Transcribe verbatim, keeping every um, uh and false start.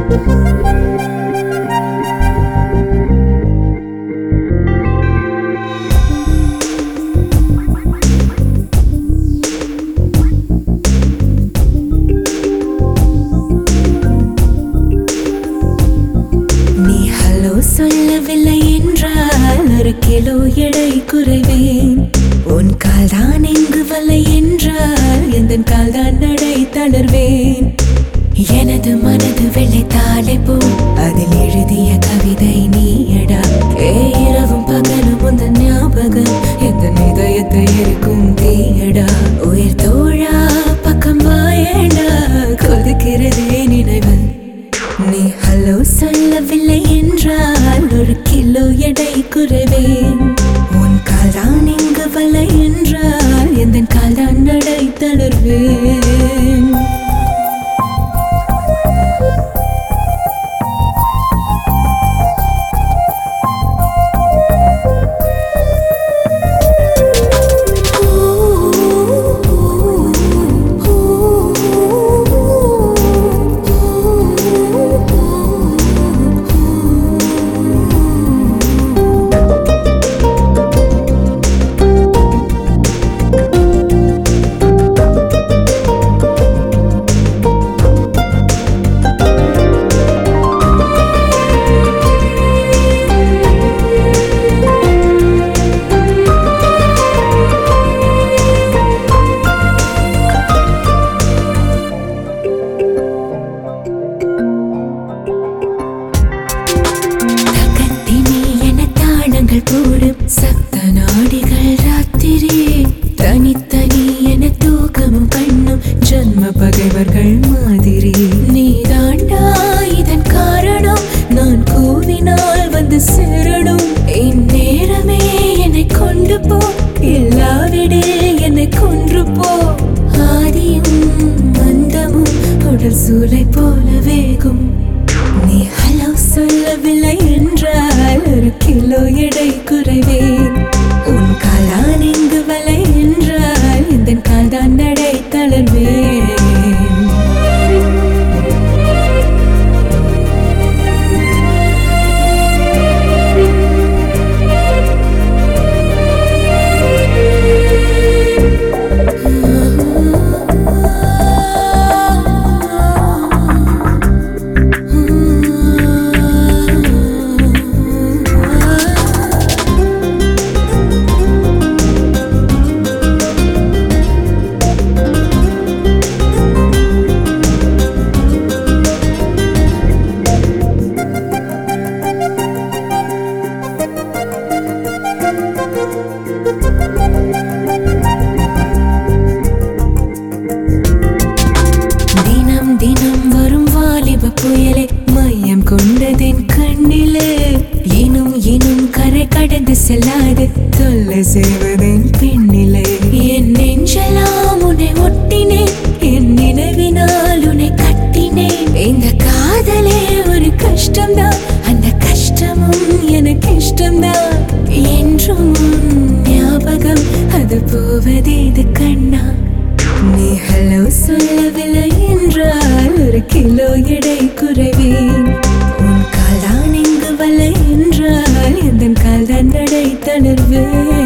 சொல்லவில்லை என்றால் ஒரு கிலோ எடை குறைவேன். உன் கால்தான் இங்கு வல்லை என்றால் எந்த கால்தான் நடை தளர்வேன். எனது மனது வெள்ளைத்தாளை போ, அதில் எழுதிய கவிதை நீயடா. ஏ இரவும் பகலும் உந்த ஞாபகம் எந்த இதயத்தை இருக்கும் தீயடா. உயிர் தோழா பக்கம் வாயடா, கொதிக்கிறதே நினைவு. நீ ஹலோ சொல்லவில்லை என்றால் ஒரு கிலோ எடை குறைவேன். உன் கால்தான் இங்கு வல்லை என்றால் எந்த கால்தான் நடை தளர்வேன். கூடும் சப்த நாடிகள் ராத்திரி, தனித்தனி என தூக்கமும் கண்ணும் ஜன்ம பகைவர்கள் மாதிரி. நீ தாண்டா இதன் காரணம், நான் கூவினால் வந்து சேரணும். என் நேரமே என்னை கொண்டு போ, இல்லாவிடில் என்னை கொன்று போ. ஆதியும் மந்தமும் உடல் சூளை போல வேகும். நீ ஹலோ சொல்லவில்லை என்றால் ஒரு கிலோ எடை குறைவேன். உன் கால்தான் இங்கு வல்லை என்றால் இந்த கால்தான் நடை தளர்வேன். தினம் தினம் வரும் வாலிப புயலே மையம் கொண்டதென் கண்ணிலே. இனும் இனும் கரை கடந்து செல்லாது தொல்லை செய்வதென் பெண்ணிலே. என் நெஞ்செல்லாம் உன்னை ஒட்டினேன், என் நினைவினால் உன்னை கட்டினேன். இந்த காதலே ஒரு கஷ்டம்தான், அந்த கஷ்டமும் எனக்கு இஷ்டம்தான். என்றும் ஞாபகம் அது போவதேது கண்ணா. நீ ஹலோ சொல்லவில்லை என்றால் ஒரு கிலோ எடை குறைவேன். உன் கால்தான் இங்கு வல்லை என்றால் எந்த கால்தான் நடை தளர்வேன்.